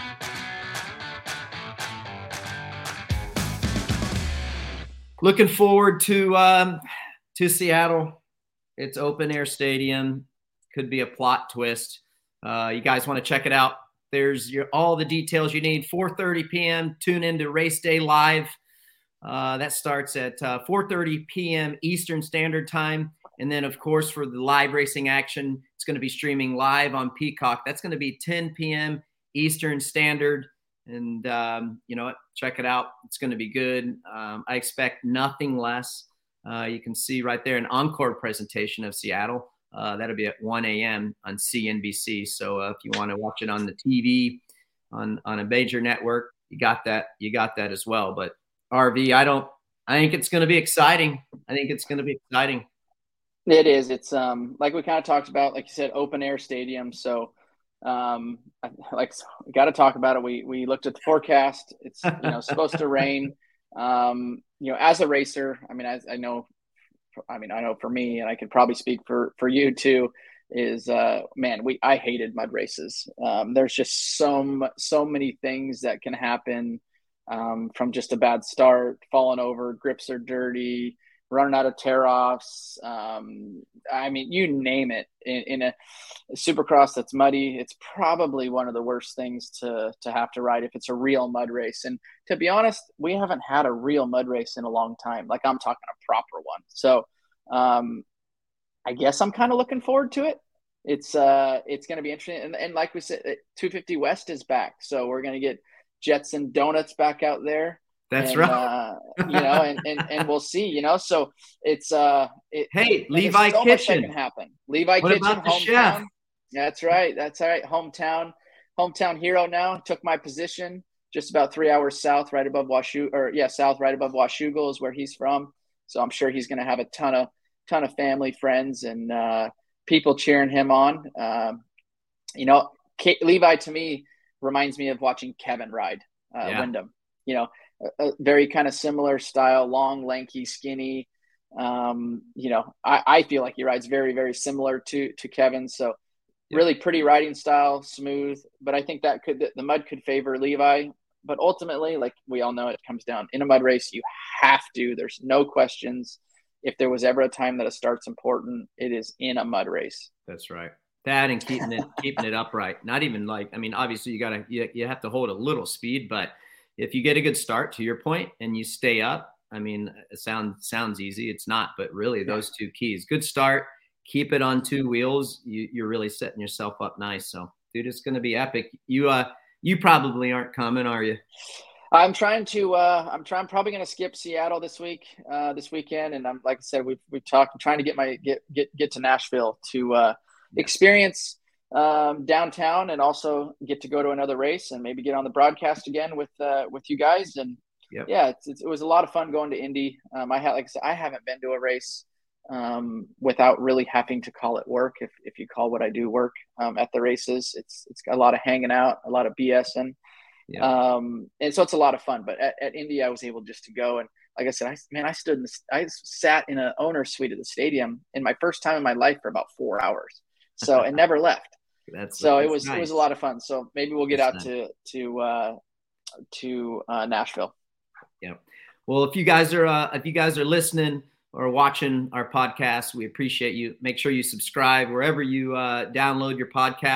Looking forward to um, to Seattle. It's open air stadium. Could be a plot twist. Uh, you guys want to check it out? There's your all the details you need. four thirty p.m. Tune into Race Day Live. Uh, that starts at uh, four thirty p.m. Eastern Standard Time. And then, of course, for the live racing action, it's going to be streaming live on Peacock. That's going to be ten p.m. Eastern Standard. And, um, you know what? Check it out. It's going to be good. Um, I expect nothing less. Uh, you can see right there an encore presentation of Seattle. Uh, that'll be at one a.m. on C N B C. So uh, if you want to watch it on the T V, on, on a major network, you got that. You got that as well. But R V, I don't. I think it's going to be exciting. I think it's going to be exciting. It is. It's um like we kind of talked about, like you said, open air stadium. So um like we got to talk about it. We we looked at the forecast. It's you know supposed to rain. Um, you know, as a racer, I mean, as I know, I mean, I know for me, and I could probably speak for for you too. Is uh man, we I hated mud races. Um, there's just so so many things that can happen. Um, from just a bad start, falling over, grips are dirty, running out of tear-offs. Um, I mean, you name it. In, in a, a supercross that's muddy, it's probably one of the worst things to to have to ride if it's a real mud race. And to be honest, we haven't had a real mud race in a long time. Like I'm talking a proper one. So um, I guess I'm kind of looking forward to it. It's uh, it's going to be interesting. And, and like we said, two fifty West is back. So we're going to get Jets and Donuts back out there. That's and, right. uh, you know, and, and, and we'll see, you know, so it's, uh, it, hey, it, Levi so Kitchen can happen. Levi what Kitchen, about the hometown. chef? That's right. That's all right. Hometown, hometown hero now. Took my position just about three hours south, right above Washu or yeah, south, right above Washougal is where he's from. So I'm sure he's going to have a ton of, ton of family, friends, and uh, people cheering him on. Um, you know, K- Levi to me reminds me of watching Kevin ride uh, Yeah. Wyndham, you know, a, a very kind of similar style, long, lanky, skinny. Um, you know, I, I feel like he rides very, very similar to, to Kevin. So Yeah. really pretty riding style, smooth, but I think that could, the, the mud could favor Levi, but ultimately, like we all know, it comes down in a mud race. You have to, there's no questions. If there was ever a time that a start's important, it is in a mud race. That's right. That and keeping it keeping it upright. Not even like, I mean, obviously you gotta you, you have to hold a little speed, but if you get a good start, to your point, and you stay up, I mean, it sounds sounds easy. It's not, but really those two keys. Good start, keep it on two wheels. You, you're really setting yourself up nice. So, dude, it's gonna be epic. You uh you probably aren't coming, are you? I'm trying to. Uh, I'm trying. Probably going to skip Seattle this week, uh, this weekend, and I'm like I said, we've we've talked. I'm trying to get my get get get to Nashville to uh, experience um, downtown, and also get to go to another race, and maybe get on the broadcast again with uh, with you guys. And Yep. yeah, it's, it's, it was a lot of fun going to Indy. Um, I had like I said, I haven't been to a race um, without really having to call it work. If if you call what I do work um, at the races, it's it's got a lot of hanging out, a lot of BSing. Yeah. Um, and so it's a lot of fun, but at, at Indy, I was able just to go. And like I said, I, man, I stood in the, I sat in an owner's suite of the stadium in my first time in my life for about four hours. So it never left. That's so that's it was, nice. it was a lot of fun. So maybe we'll get That's out nice. to, to, uh, to, uh, Nashville. Yeah. Well, if you guys are, uh, if you guys are listening or watching our podcast, we appreciate you. Make sure you subscribe wherever you, uh, download your podcasts.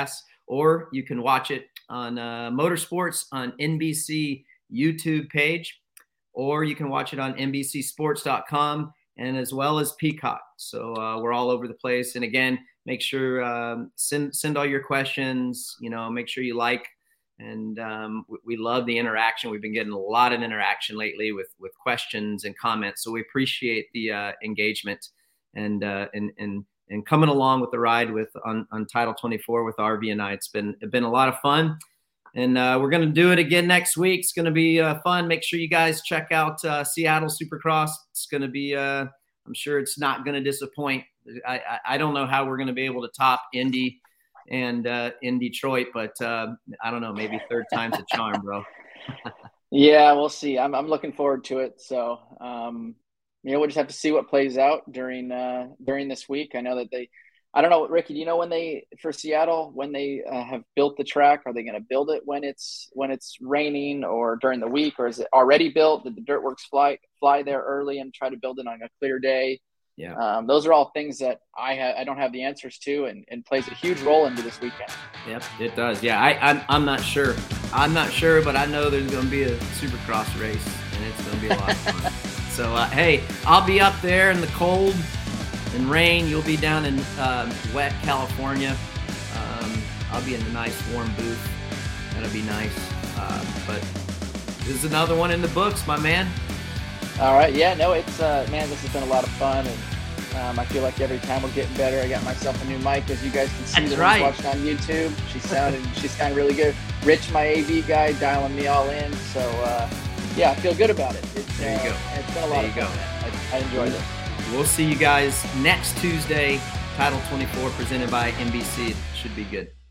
or you can watch it on uh, Motorsports on N B C YouTube page, or you can watch it on N B C sports dot com and as well as Peacock. So uh, we're all over the place. And again, make sure um, send send all your questions. You know, make sure you like. And um, we, we love the interaction. We've been getting a lot of interaction lately with with questions and comments. So we appreciate the uh, engagement and uh, and and and coming along with the ride with on, on Title twenty-four with R V and I. It's been it's been a lot of fun, and uh, we're going to do it again next week. It's going to be uh, fun. Make sure you guys check out uh, Seattle Supercross. It's going to be. Uh, I'm sure it's not going to disappoint. I, I I don't know how we're going to be able to top Indy and uh, in Detroit, but uh, I don't know, maybe third time's a charm, bro. Yeah, we'll see. I'm I'm looking forward to it. So, um, you know, we'll just have to see what plays out during uh, during this week. I know that they, I don't know, Ricky, do you know when they, for Seattle, when they uh, have built the track, are they going to build it when it's when it's raining or during the week, or is it already built? Did the Dirtworks fly fly there early and try to build it on a clear day? Yeah, um, those are all things that I ha- I don't have the answers to, and, and plays a huge role into this weekend. Yep, it does. Yeah, I, I'm I'm not sure. I'm not sure, but I know there's going to be a Supercross race, and it's going to be a lot of fun. So, uh, hey, I'll be up there in the cold and rain. You'll be down in um, wet California. Um, I'll be in a nice warm booth. That'll be nice. Uh, but this is another one in the books, my man. All right. Yeah, no, it's, uh, man, this has been a lot of fun. And um, I feel like every time we're getting better. I got myself a new mic, as you guys can see. That's the right. Watching on YouTube. She sounded, she's kind of really good. Rich, my A V guy, dialing me all in. So, uh, yeah, I feel good about it. It's, there you uh, go. It's been a lot there of you fun. go. I, I enjoyed it. We'll see you guys next Tuesday. Title twenty-four presented by N B C. It should be good.